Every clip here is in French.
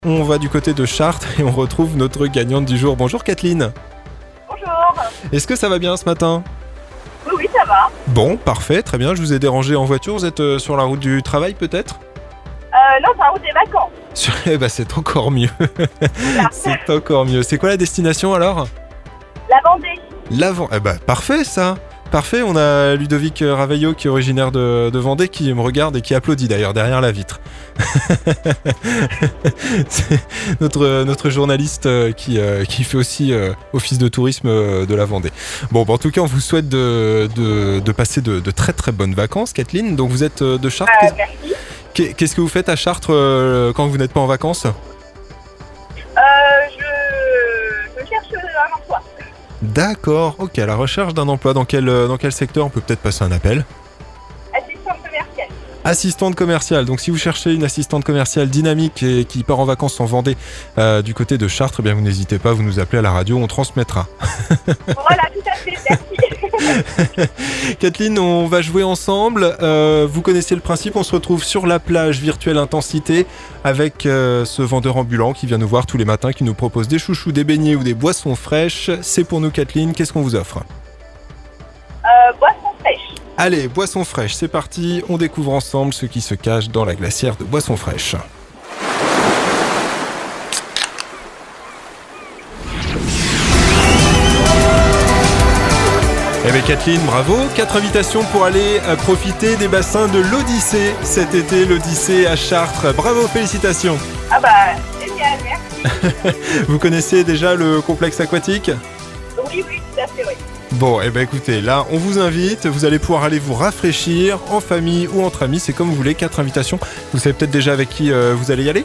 On va du côté de Chartres et on retrouve notre gagnante du jour. Bonjour Kathleen. Bonjour. Est-ce que ça va bien ce matin ? Oui, ça va. Bon, parfait, très bien. Je vous ai dérangé en voiture. Vous êtes sur la route du travail peut-être ? Non, c'est la route des vacances. C'est encore mieux. C'est encore mieux. C'est quoi la destination alors ? La Vendée. Parfait ça. Parfait, on a Ludovic Raveillot qui est originaire de Vendée qui me regarde et qui applaudit d'ailleurs derrière la vitre. C'est notre journaliste qui fait aussi office de tourisme de la Vendée. Bon, en tout cas, on vous souhaite de passer de très très bonnes vacances, Kathleen. Donc vous êtes de Chartres. Merci. Qu'est-ce que vous faites à Chartres quand vous n'êtes pas en vacances ? Je cherche un emploi. D'accord, ok, à la recherche d'un emploi. Dans quel secteur on peut peut-être passer un appel ? Assistante commerciale. Assistante commerciale, donc si vous cherchez une assistante commerciale dynamique et qui part en vacances en Vendée du côté de Chartres, eh bien vous n'hésitez pas, vous nous appelez à la radio, on transmettra. Voilà, tout à fait, merci. Kathleen, on va jouer ensemble, vous connaissez le principe, on se retrouve sur la plage virtuelle Intensité avec ce vendeur ambulant qui vient nous voir tous les matins, qui nous propose des chouchous, des beignets ou des boissons fraîches. C'est pour nous Kathleen, qu'est-ce qu'on vous offre ? Boisson fraîche. Allez, boissons fraîches, c'est parti, on découvre ensemble ce qui se cache dans la glacière de boissons fraîches. Eh bien Kathleen, bravo, 4 invitations pour aller profiter des bassins de l'Odyssée cet été, l'Odyssée à Chartres. Bravo, félicitations. Génial, merci. Vous connaissez déjà le complexe aquatique ? Oui, tout à fait, oui. Bon, écoutez, là, on vous invite, vous allez pouvoir aller vous rafraîchir en famille ou entre amis, c'est comme vous voulez, 4 invitations. Vous savez peut-être déjà avec qui vous allez y aller ?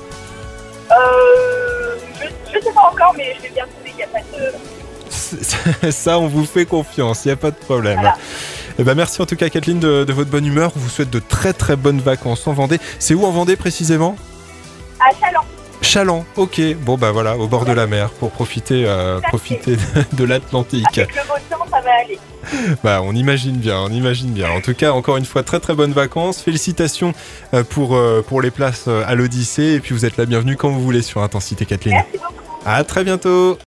Je sais pas encore, mais je vais bien trouver, il n'y a pas de... Ça, on vous fait confiance, il n'y a pas de problème. Voilà. Merci en tout cas Kathleen de votre bonne humeur, on vous souhaite de très très bonnes vacances en Vendée. C'est où en Vendée précisément ? À Chaland. Chaland, ok. Bon voilà, au bord de la mer pour profiter de l'Atlantique. Avec le beau temps, ça va aller. On imagine bien. En tout cas, encore une fois, très très bonnes vacances. Félicitations pour les places à l'Odyssée. Et puis vous êtes la bienvenue quand vous voulez sur Intensité Kathleen. Merci beaucoup. À très bientôt.